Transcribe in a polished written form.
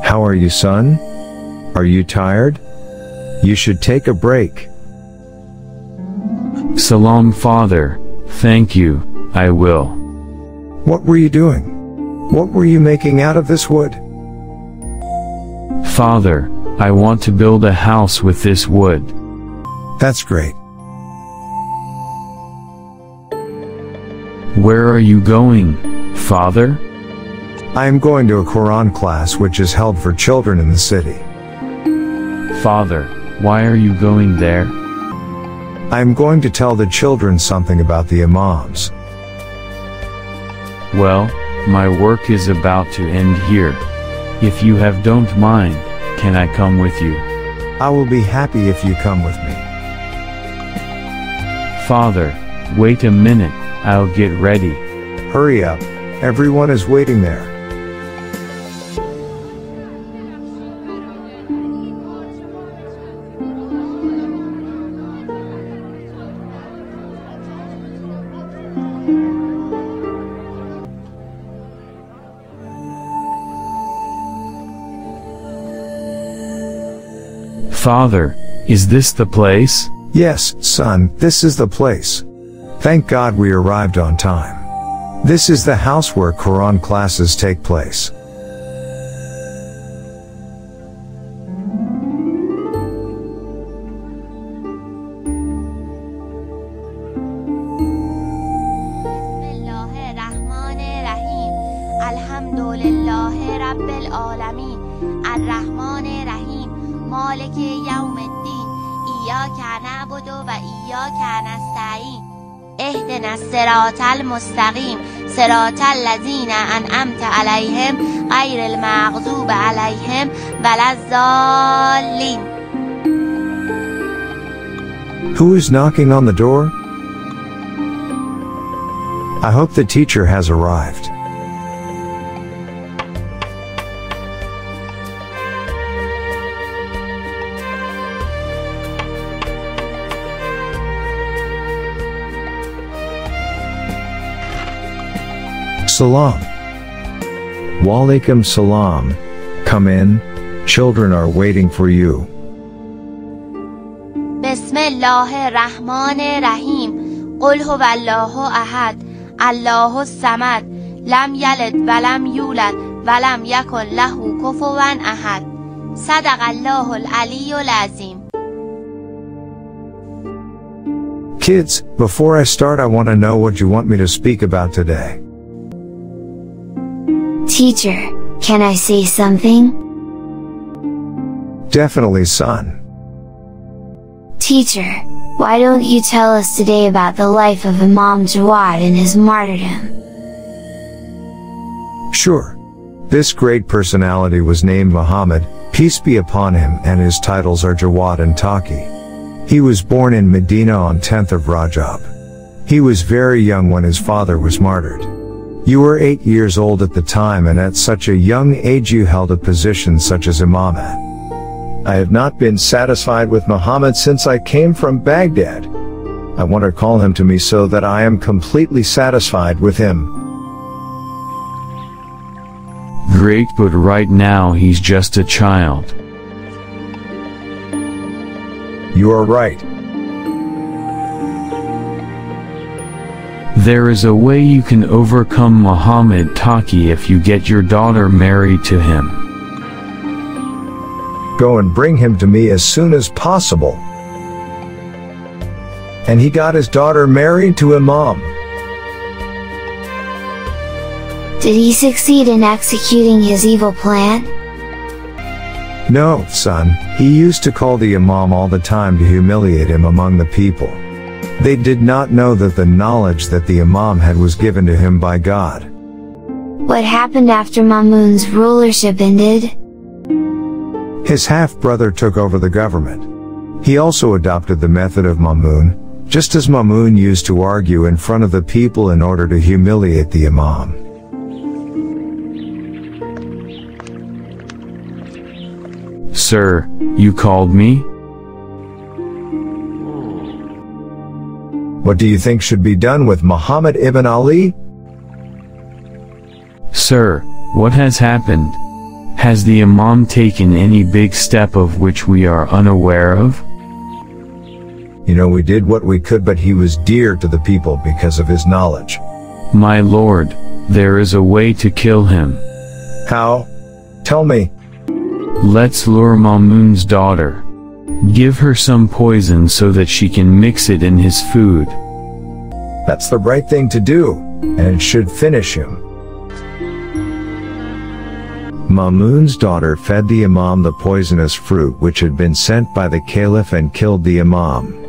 How are you, son? Are you tired? You should take a break. Salam, father. Thank you, I will. What were you doing? What were you making out of this wood? Father, I want to build a house with this wood. That's great. Where are you going, father? I am going to a Quran class which is held for children in the city. Father, why are you going there? I am going to tell the children something about the Imams. Well, my work is about to end here. If you don't mind, can I come with you? I will be happy if you come with me. Father, wait a minute, I'll get ready. Hurry up, everyone is waiting there. Father, is this the place? Yes, son, this is the place. Thank God we arrived on time. This is the house where Quran classes take place. مالک یوم الدین ایاک نعبد و ایاک نستعین اهدنا الصراط المستقیم صراط الذین انعمت علیهم غیر المغضوب علیهم ولا الضالین. Who is knocking on the door? I hope the teacher has arrived. Salam. Walaikum salam. Come in. Children are waiting for you. بسم الله الرحمن الرحیم قل هو الله احد الله الصمد لم یلد ولم یولد ولم یکن له کفوا احد صدق الله العلی العظیم. Kids, before I start I want to know what you want me to speak about today. Teacher, can I say something? Definitely, son. Teacher, why don't you tell us today about the life of Imam Jawad and his martyrdom? Sure. This great personality was named Muhammad, peace be upon him, and his titles are Jawad and Taqi. He was born in Medina on 10th of Rajab. He was very young when his father was martyred. You were 8 years old at the time, and at such a young age you held a position such as Imamate. I have not been satisfied with Muhammad since I came from Baghdad. I want to call him to me so that I am completely satisfied with him. Great, but right now he's just a child. You are right. There is a way you can overcome Muhammad Taqi if you get your daughter married to him. Go and bring him to me as soon as possible. And he got his daughter married to Imam. Did he succeed in executing his evil plan? No, son, he used to call the Imam all the time to humiliate him among the people. They did not know that the knowledge that the Imam had was given to him by God. What happened after Mamun's rulership ended? His half-brother took over the government. He also adopted the method of Mamun, just as Mamun used to argue in front of the people in order to humiliate the Imam. Sir, you called me? What do you think should be done with Muhammad ibn Ali? Sir, what has happened? Has the Imam taken any big step of which we are unaware of? We did what we could, but he was dear to the people because of his knowledge. My lord, there is a way to kill him. How? Tell me. Let's lure Mamun's daughter. Give her some poison so that she can mix it in his food. That's the right thing to do, and it should finish him. Mamun's daughter fed the Imam the poisonous fruit which had been sent by the Caliph and killed the Imam.